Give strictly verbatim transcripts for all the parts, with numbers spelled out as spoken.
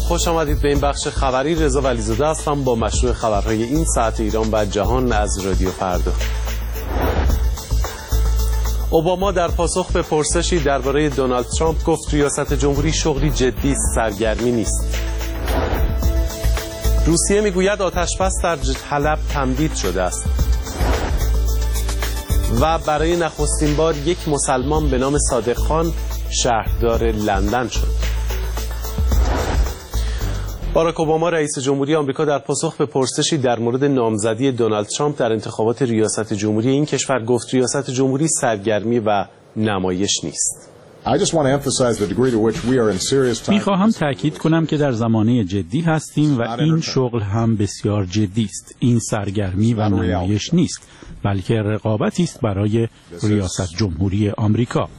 خوش آمدید به این بخش خبری. رضا ولیزاده هستم با مشروع خبرهای این ساعت ایران و جهان از رادیو فردا. اوباما در پاسخ به پرسشی درباره دونالد ترامپ گفت ریاست جمهوری شغلی جدی است، سرگرمی نیست. روسیه میگوید آتش‌بس در حلب تمدید شده است. و برای نخستین بار یک مسلمان به نام صادق خان شهردار لندن شد. باراک اوباما رئیس جمهوری آمریکا در پاسخ به پرسشی در مورد نامزدی دونالد ترامپ در انتخابات ریاست جمهوری این کشور گفت ریاست جمهوری سرگرمی و نمایش نیست. میخواهم تأکید کنم که در زمانه جدی هستیم و این شغل هم بسیار جدی است. این سرگرمی و نمایش نیست، بلکه رقابتی است برای ریاست جمهوری آمریکا.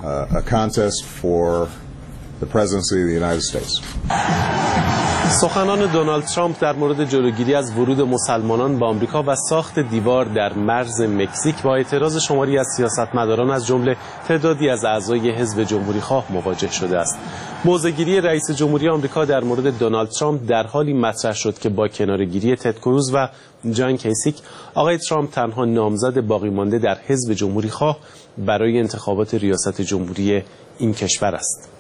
سخنان دونالد ترامپ در مورد جلوگیری از ورود مسلمانان به آمریکا و ساخت دیوار در مرز مکزیک با اعتراض شماری از سیاستمداران از جمله تعدادی از اعضای حزب جمهوری خواه مواجه شده است. موضع‌گیری رئیس جمهوری آمریکا در مورد دونالد ترامپ در حالی مطرح شد که با کناره‌گیری تد کروز و جان کیسیک، آقای ترامپ تنها نامزد باقی مانده در حزب جمهوری خواه برای انتخابات ریاست جمهوری این کشور است.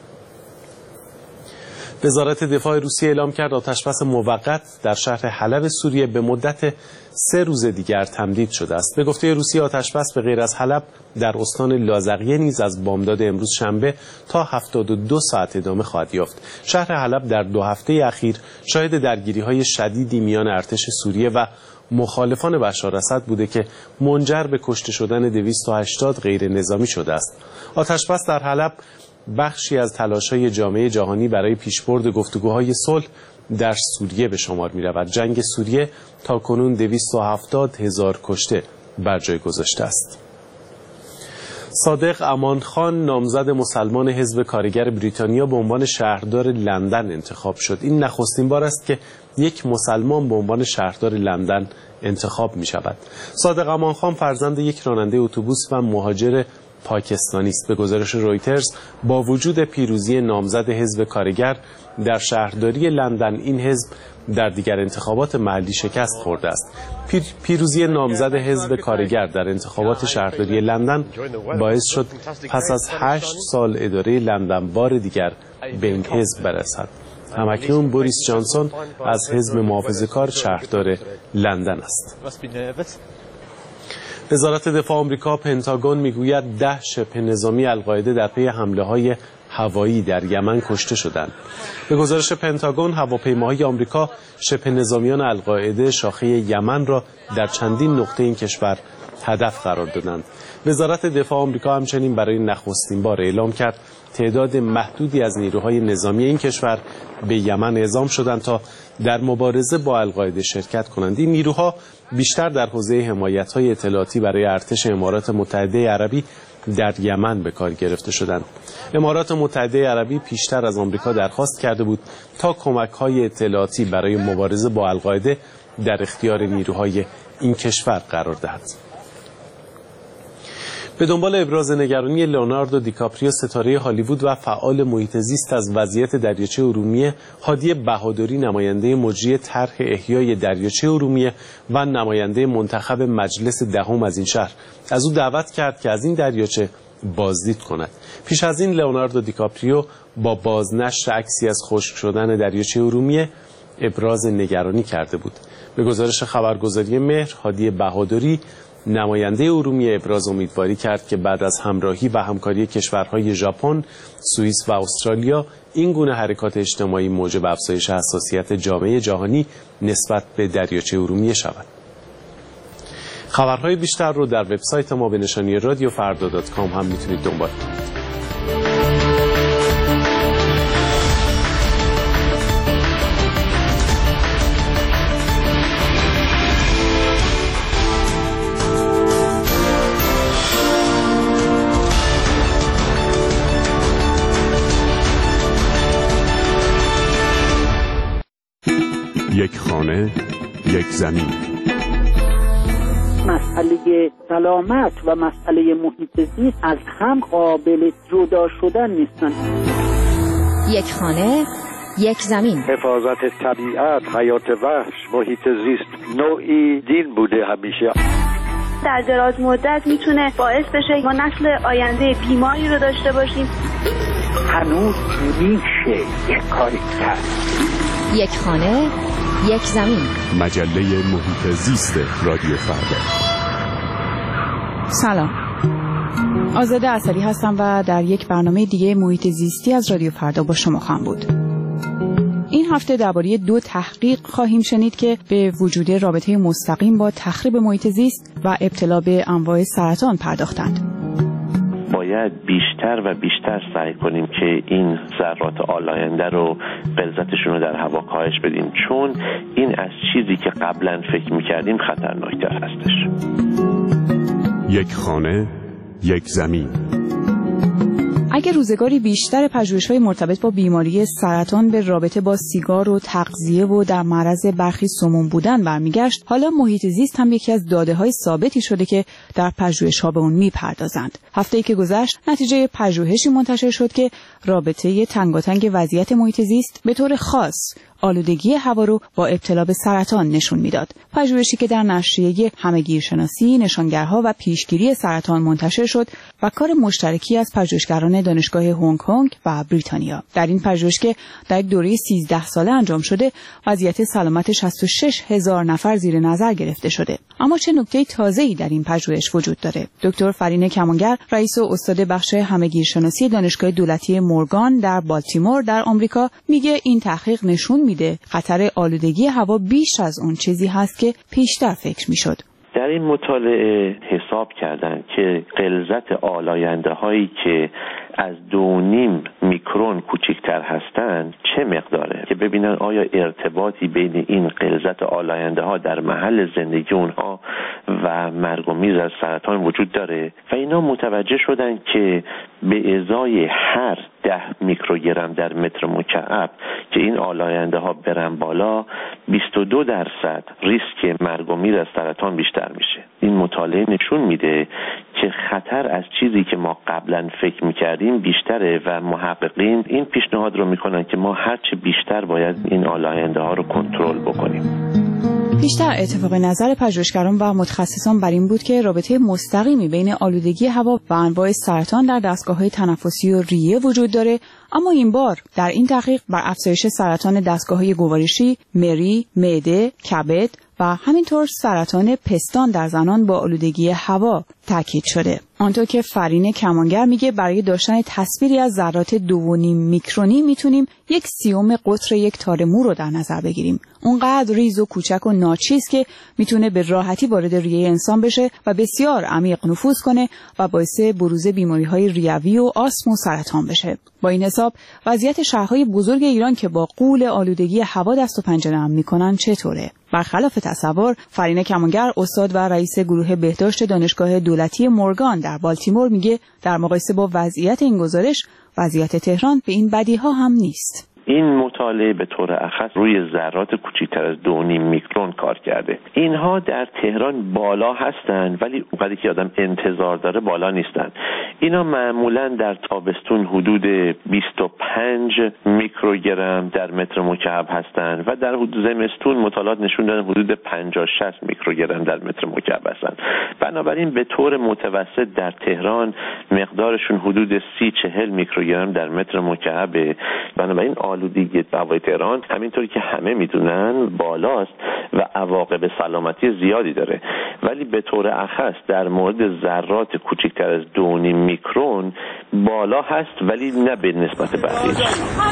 وزارت دفاع روسیه اعلام کرد آتش‌بس موقت در شهر حلب سوریه به مدت سه روز دیگر تمدید شده است. به گفته روسیه آتش‌بس به غیر از حلب در استان لازقیه نیز از بامداد امروز شنبه تا هفتاد و دو ساعت ادامه خواهد یافت. شهر حلب در دو هفته اخیر شاهد درگیری‌های شدیدی میان ارتش سوریه و مخالفان بشار اسد بوده که منجر به کشته شدن دویست و هشتاد غیر نظامی شده است. آتش‌بس در حلب بخشی از تلاش‌های جامعه جهانی برای پیشبرد گفتگوهای صلح در سوریه به شمار می‌رود. جنگ سوریه تاکنون دویست و هفتاد هزار کشته بر جای گذاشته است. صادق امان خان نامزد مسلمان حزب کارگر بریتانیا به عنوان شهردار لندن انتخاب شد. این نخستین بار است که یک مسلمان به عنوان شهردار لندن انتخاب می‌شود. صادق امان خان فرزند یک راننده اتوبوس و مهاجر پاکستانی است. به گزارش رویترز با وجود پیروزی نامزد حزب کارگر در شهرداری لندن، این حزب در دیگر انتخابات محلی شکست خورده است. پیر پیروزی نامزد حزب کارگر در انتخابات شهرداری لندن باعث شد پس از هشت سال اداره لندن بار دیگر به این حزب برسد. همکنون بوریس جانسون از حزب محافظه‌کار شهردار لندن است. وزارت دفاع آمریکا پنتاگون میگوید ده شبه نظامی القاعده در پی حمله‌های هوایی در یمن کشته شدند. به گزارش پنتاگون هواپیماهای آمریکا شبه نظامیان القاعده شاخه یمن را در چندین نقطه این کشور هدف قرار دادند. وزارت دفاع آمریکا همچنین برای نخستین بار اعلام کرد تعداد محدودی از نیروهای نظامی این کشور به یمن اعزام شدند تا در مبارزه با القاعده شرکت کنند. این نیروها بیشتر در حوزه حمایت‌های اطلاعاتی برای ارتش امارات متحده عربی در یمن به کار گرفته شدند. امارات متحده عربی پیشتر از آمریکا درخواست کرده بود تا کمک‌های اطلاعاتی برای مبارزه با القاعده در اختیار نیروهای این کشور قرار دهد. به دنبال ابراز نگرانی لئوناردو دیکاپریو ستاره هالیوود و فعال محیط زیست از وضعیت دریاچه ارومیه، هادی بهادری نماینده مجری طرح احیای دریاچه ارومیه و نماینده منتخب مجلس دهم از این شهر از او دعوت کرد که از این دریاچه بازدید کند. پیش از این لئوناردو دیکاپریو با بازنشر عکسی از خشک شدن دریاچه ارومیه ابراز نگرانی کرده بود. به گزارش خبرگزاری مهر، هادی بهادری نماینده ارومیه ابراز امیدواری کرد که بعد از همراهی و همکاری کشورهای ژاپن، سوئیس و استرالیا این گونه حرکات اجتماعی موجب افزایش حساسیت جامعه جهانی نسبت به دریاچه ارومیه شود. خبرهای بیشتر رو در وبسایت ما به نشانی رادیو فردا دات کام هم میتونید دنبال کنید. یک خانه، یک زمین. مسئله سلامت و مسئله محیط زیست از هم قابل جدا شدن نیستن. یک خانه، یک زمین. حفاظت طبیعت، حیات وحش، محیط زیست نوعی دین بوده همیشه. در دراز مدت میتونه باعث بشه ما نسل آینده بیماری رو داشته باشیم. هنوز میشه یک کاری کرد. یک خانه، یک زمین. مجله محیط زیست رادیو فردا. سلام، آزاده اثری هستم و در یک برنامه دیگه محیط زیستی از رادیو فردا با شما خواهم بود. این هفته درباره دو تحقیق خواهیم شنید که به وجود رابطه مستقیم با تخریب محیط زیست و ابتلا به انواع سرطان پرداختند. باید بیشتر و بیشتر سعی کنیم که این ذرات آلاینده رو غلظتشون رو در هوا کاهش بدیم، چون این از چیزی که قبلا فکر می‌کردیم خطرناکتر هستش. یک خانه، یک زمین. اگر روزگاری بیشتر پژوهش‌های مرتبط با بیماری سرطان به رابطه با سیگار و تغذیه و در معرض برخی سموم بودن برمیگشت، حالا محیط زیست هم یکی از داده‌های ثابتی شده که در پژوهش‌ها به اون میپردازند. هفته‌ای که گذشت نتیجه پژوهشی منتشر شد که رابطه تنگاتنگ وضعیت محیط زیست به طور خاص آلودگی هوا رو با ابتلا به سرطان نشون میداد. پژوهشی که در نشریه همگیرشناسی، نشانگرها و پیشگیری سرطان منتشر شد و کار مشترکی از پژوهشگران دانشگاه هنگ کنگ و بریتانیا. در این پژوهش که در یک دوره سیزده ساله انجام شده، وضعیت سلامت شصت و شش هزار نفر زیر نظر گرفته شده. اما چه نکته تازه‌ای در این پژوهش وجود داره؟ دکتر فرین کمانگر، رئیس و استاد بخش همگیرشناسی دانشگاه دولتی مورگان در بالتیمور در آمریکا، میگه این تحقیق نشون میده خطر آلودگی هوا بیش از اون چیزی هست که پیشتر فکر میشد. در این مطالعه حساب کردن که غلظت آلاینده هایی که از دو نیم میکرون کوچکتر هستند چه مقداره، که ببینن آیا ارتباطی بین این غلظت آلاینده ها در محل زندگی اونها و مرگ و میر از سرطان وجود داره. و اینا متوجه شدن که به ازای هر ده میکروگرم در متر مکعب که این آلاینده ها برن بالا، بیست و دو درصد ریسک مرگ و میر از سرطان بیشتر میشه. این مطالعه نشون میده که خطر از چیزی که ما قبلا فکر میکردیم بیشتره و محققین این پیشنهاد رو میکنن که ما هرچه بیشتر باید این آلاینده ها رو کنترل بکنیم. بیشتر اتفاق نظر پژوهشگران و متخصصان بر این بود که رابطه مستقیمی بین آلودگی هوا و انواع سرطان در دستگاه‌های تنفسی و ریه وجود داره، اما این بار در این تحقیق بر افزایش سرطان دستگاه‌های گوارشی، مری، معده، کبد و همینطور سرطان پستان در زنان با آلودگی هوا تاکید شده. آنطور که فرین کمانگر میگه برای داشتن تصویری از ذرات دو و نیم میکرونی میتونیم یک سیوم قطر یک تار مو رو در نظر بگیریم. اونقدر ریز و کوچک و ناچیز که میتونه به راحتی وارد ریه انسان بشه و بسیار عمیق نفوذ کنه و باعث بروز بیماری‌های ریوی و آسم و سرطان بشه. با این حساب وضعیت شهرهای بزرگ ایران که با غول آلودگی هوا دست و پنجه نرم میکنن چطوره؟ برخلاف تصور، فرین کمانگر، استاد و رئیس گروه بهداشت دانشگاه دولتی مورگان در بالتیمور، میگه در مقایسه با وضعیت این گزارش، وضعیت تهران به این بدیها هم نیست. این مطالعه به طور اخص روی ذرات کوچکتر از دو و نیم میکرون کار کرده. اینها در تهران بالا هستند ولی اونقدری که آدم انتظار داره بالا نیستند. اینا معمولا در تابستون حدود بیست و پنج میکروگرم در متر مکعب هستند و در حدود زمستون مطالعات نشون دادن حدود پنجاه شصت میکروگرم در متر مکعب هستند. بنابراین به طور متوسط در تهران مقدارشون حدود سی چهل میکروگرم در متر مکعب. بنابراین آلودگی هوای تهران همینطوری که همه میدونن بالاست و عواقب سلامتی زیادی داره، ولی به طور اخص در مورد ذرات کوچکتر از دو و نیم میکرون بالا هست ولی نه به نسبت بقیه.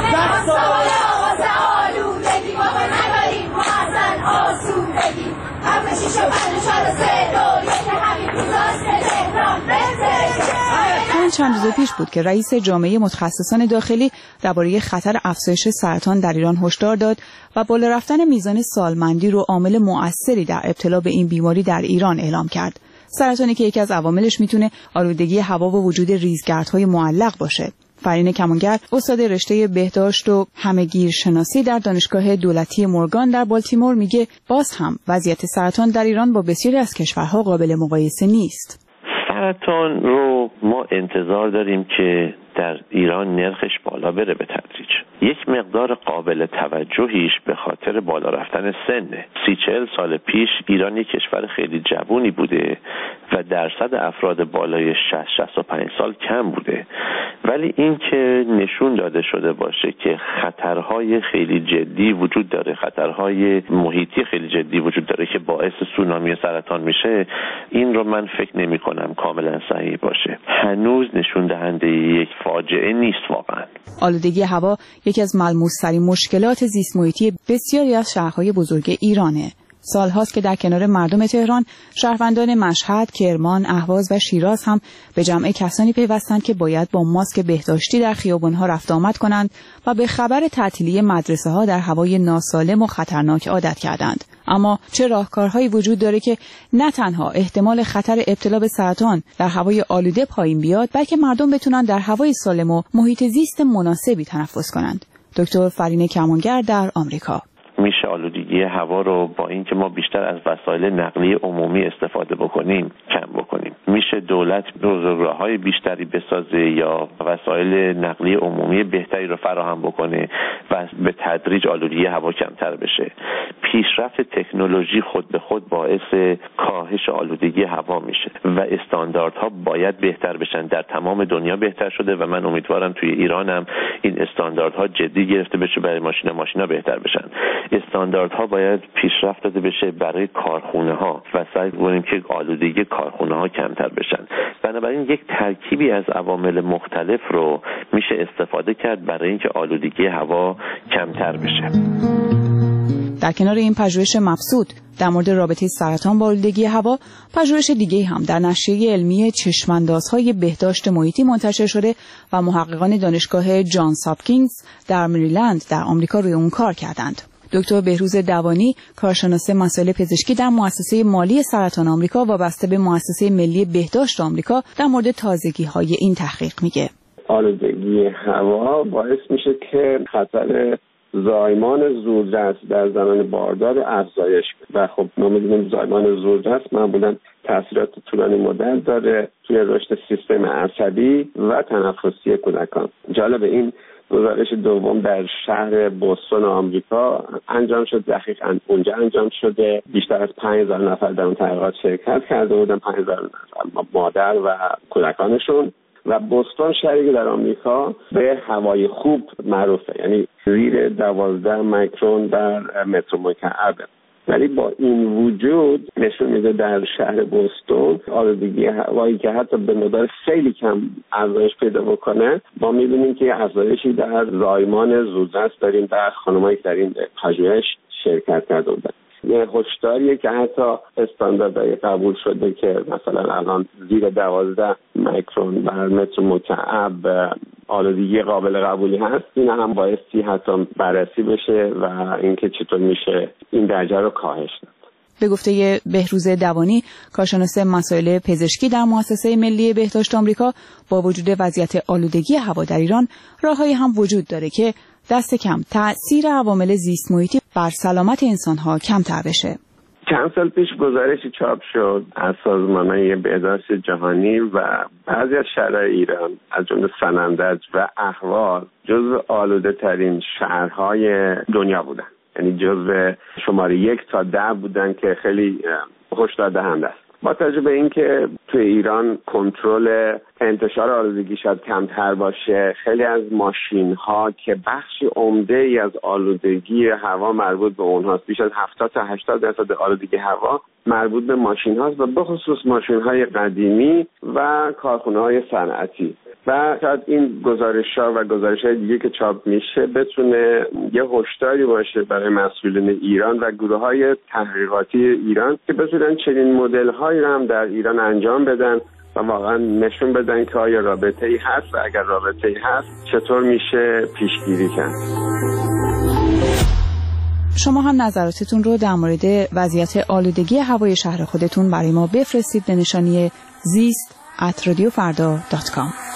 همین چند روز پیش بود که رئیس جامعه متخصصان داخلی درباره خطر افزایش سرطان در ایران هشدار داد و بالا رفتن میزان سالمندی رو عامل مؤثری در ابتلا به این بیماری در ایران اعلام کرد. سرطانی که یکی از عواملش میتونه آلودگی هوا و وجود ریزگردهای معلق باشه. فرین کمانگر، استاد رشته بهداشت و همگیرشناسی در دانشگاه دولتی مورگان در بالتیمور، میگه باز هم وضعیت سرطان در ایران با بسیاری از کشورها قابل مقایسه نیست. سرطان رو ما انتظار داریم که در ایران نرخش بالا بره به تدریج. یک مقدار قابل توجهیش به خاطر بالا رفتن سنه. سی چهل سال پیش ایران یک کشور خیلی جوونی بوده و درصد افراد بالای شصت شصت و پنج سال کم بوده، ولی این که نشون داده شده باشه که خطرهای خیلی جدی وجود داره، خطرهای محیطی خیلی جدی وجود داره که باعث سونامی سرطان میشه، این رو من فکر نمی کنم کاملا صحیح باشه. هنوز نشون دهنده یک فاجعه نیست واقعا. آلودگی هوا یکی از ملموس‌ترین مشکلات زیست محیطی بسیاری از شهرهای بزرگ ایرانه. سالهاست که در کنار مردم تهران، شهروندان مشهد، کرمان، اهواز و شیراز هم به جمع کسانی پیوستند که باید با ماسک بهداشتی در خیابان‌ها رفت آمد کنند و به خبر تعطیلی مدرسه‌ها در هوای ناسالم و خطرناک عادت کردند. اما چه راهکارهایی وجود داره که نه تنها احتمال خطر ابتلا به سرطان در هوای آلوده پایین بیاد، بلکه مردم بتونن در هوای سالم و محیط زیست مناسبی تنفس کنند. دکتر فرین کمانگر در آمریکا: میشه آلودگی هوا رو با اینکه ما بیشتر از وسایل نقلیه عمومی استفاده بکنیم کم بکنیم. میشه دولت راههای بیشتری بسازه یا وسایل نقلیه عمومی بهتری رو فراهم بکنه و به تدریج آلودگی هوا کمتر بشه. پیشرفت تکنولوژی خود به خود باعث کاهش آلودگی هوا میشه و استانداردها باید بهتر بشن. در تمام دنیا بهتر شده و من امیدوارم توی ایران هم این استانداردها جدی گرفته بشه، برای ماشینا ماشینا بهتر بشن. استانداردها باید پیشرفت داده بشه برای کارخونه ها و سعی کنیم که آلودگی کارخونه ها کمتر بشن. بنابراین یک ترکیبی از عوامل مختلف رو میشه استفاده کرد برای اینکه آلودگی هوا کمتر بشه. در کنار این پژوهش مبسوط در مورد رابطه سرطان با آلودگی هوا، پژوهش دیگه هم در نشریه علمی چشماندازهای بهداشت محیطی منتشر شده و محققان دانشگاه جانز هاپکینز در مریلند در آمریکا روی اون کار کردند. دکتر بهروز دوانی، کارشناس مسائل پزشکی در مؤسسه مالی سرطان آمریکا وابسته به مؤسسه ملی بهداشت آمریکا، در مورد تازگی‌های این تحقیق میگه: آلودگی هوا باعث میشه که خطر زایمان زودرس در زمان باردار افزایش و خب ما می‌دونیم زایمان زودرس معمولاً تاثیرات طولانی مدت داره توی رشد سیستم عصبی و تنفسی کودکان. جالب این گزارش دوم در شهر بوستون آمریکا انجام شد، دقیقاً اونجا انجام شده. بیشتر از پنج هزار نفر در اون تحقیقات شرکت کرده بودن، پنج هزار نفر مادر و کودکانشون. و بوستون شهری در آمریکا به هوای خوب معروفه، یعنی زیر دوازده میکرون در متر مکعب. ولی با این وجود نشون میده در شهر بوستون آلودگی هوایی که حتی به مقدار خیلی کم افزایش پیدا بکنه، ما میبینیم که افزایشی در زایمان زودرس داریم در خانمایی که در این پژوهش شرکت کرده بودن. یه هشداریه که حتی استانداردهای قبول شده که مثلا الان زیر دوازده میکرون بر متر مکعب آلودگی قابل قبولی هست، این هم بایستی حتی بررسی بشه و اینکه چطور میشه این درجه رو کاهش داد. به گفته بهروز دوانی، کارشناس مسائل پزشکی در مؤسسه ملی بهداشت آمریکا، با وجود وضعیت آلودگی هوا در ایران، راههایی هم وجود داره که دست کم تأثیر عوامل زیست محیطی بر سلامت انسان‌ها کمتر بشه. چند سال پیش گزارشی چاپ شد از سازمان‌های بهداشت جهانی و بعضی از شهرهای ایران از جمله سنندج و اهواز جزو آلوده ترین شهرهای دنیا بودن، یعنی جزو شماره یک تا ده بودن که خیلی هشدار دهنده است. با توجه به اینکه توی ایران کنترل انتشار آلودگی شاید کمتر باشه، خیلی از ماشین ها که بخشی عمده ای از آلودگی هوا مربوط به اونهاست، بیش از هفتاد تا هشتاد درصد آلودگی هوا مربوط به ماشین هاست و به خصوص ماشین های قدیمی و کارخانه های صنعتی. و شاید این گزارش ها و گزارش های دیگه که چاپ میشه بتونه یه هشداری باشه برای مسئولین ایران و گروه های تحقیقاتی ایران که بتونن چنین مدل هایی رو هم در ایران انجام بدن و واقعا نشون بدن که آیا رابطه‌ای هست و اگر رابطه‌ای هست چطور میشه پیشگیری کرد. شما هم نظراتتون رو در مورد وضعیت آلودگی هوای شهر خودتون برای ما بفرستید به نشانی زیست ات رادیو فردا دات کام.